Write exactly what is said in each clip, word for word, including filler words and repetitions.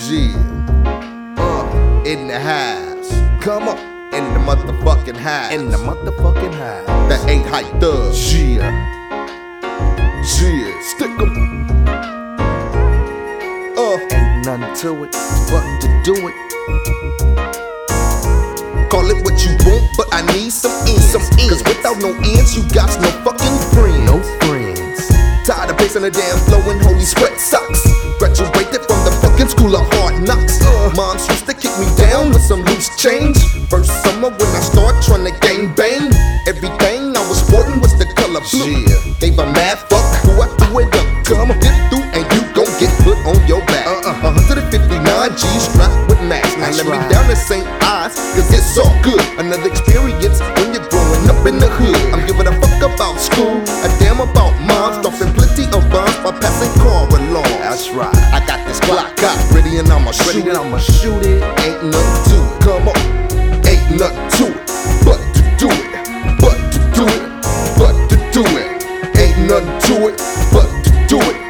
Yeah. Uh, in the house. Come on. In the motherfucking house. In the motherfucking house. That ain't hype thug. Yeah. Yeah. Stick 'em. Uh. Ain't nothing to it but to do it. Call it what you want, but I need some ends. Some ends. Cause without no ends, you got no fucking friends. No friends. Tired of pacing the damn flow in holy sweat socks. Graduated from the fucking school of hard knocks. Uh, Moms used to kick me down with some loose change. First summer when I started trying to gang bang, everything I was sporting was the color blue. Yeah. Gave a mad fuck who I threw it up. Come dip through and you gon' get put on your back. Uh-uh. one fifty-nine G's strapped with max. Now let right. me down the Saint Eyes, cause it's all good. Another experience when you're growing up in the hood. I'm giving a fuck about school, a damn about moms, dropping plenty of bombs by passing car along. That's right. I got this Glock out ready and I'ma shoot Ready it. and I'ma shoot it. Ain't nothing to it. Come on, ain't nothing to it but to do it, but to do it, but to do it. Ain't nothing to it but to do it.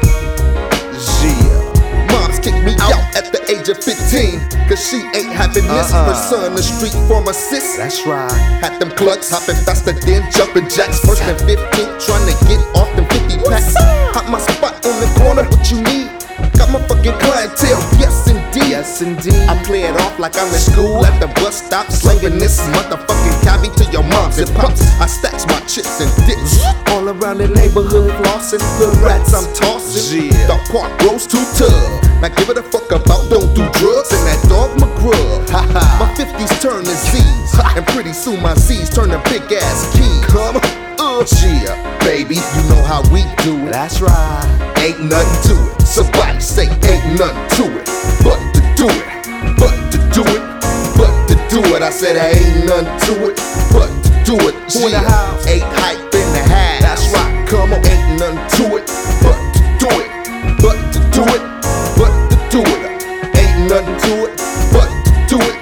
Yeah. Moms kicked me out at the age of fifteen, cause she ain't having this. Uh-uh. Her son, a street pharmacist. That's right. Had them clucks hopping faster than jumping jacks. First and fifteenth, trying to get off them fifty packs. Hot my spot on the corner, what you need? Got my fucking clientele, yes indeed. Yes indeed. I play it off like I'm in school at the bus stop, slinging this motherfucking cabbie to your moms and pops. I stacks my chips and dips all around the neighborhood, flossing. Hood rats I'm tossing. Yeah. The park grows too tough. Now give it a fuck about don't do drugs and that dog McGrubb. My fifties turn to Z's, and pretty soon my Z's turn to big ass keys. Come on, uh, yeah, baby, you know how we do it. That's right. Ain't nothing to it. Somebody say ain't nothing to it but to do it, but to do it, but to do it. I said ain't nothing to it but to do it. Who in the house? Ain't hype in the house. That's right. Come on, ain't nothing to it but to do it, but to do it, but to do it. Ain't nothing to it but to do it.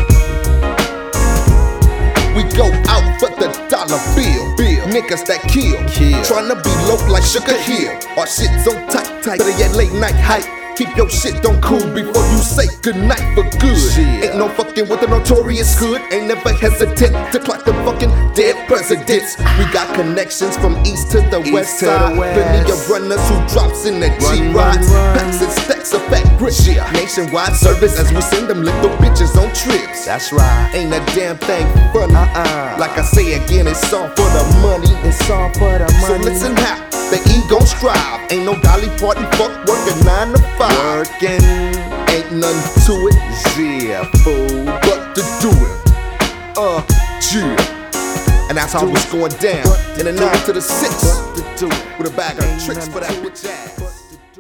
We go out for the dollar bill. bill. Niggas that kill. Kill. Tryna be low like Sugar Hill. Our shit's on tight, tight. Better yet late night hype. Keep your shit on cool before you say goodnight for good. Yeah. Ain't no fucking with the notorious hood. Ain't never hesitant to clock them fucking dead presidents. We got connections from east to the East west to the side. west. Plenty of runners who drops in the Run, G-Rods. run, run. Packs and stacks of fat bricks. Yeah. Nationwide service as we send them little bitches on trips. That's right. Ain't a damn thing funny. Uh-uh. Like I say again, it's all for the money. It's all for the So money. listen how the E gon' strive. Ain't no Dolly Parton fuck working nine to five. Working. Ain't nothing to it, Yeah, fool. but to do it. Uh, yeah. And that's how it's going down. In the nine to the six. To do it. With a bag of Ain't tricks for that nothing to bitch ass.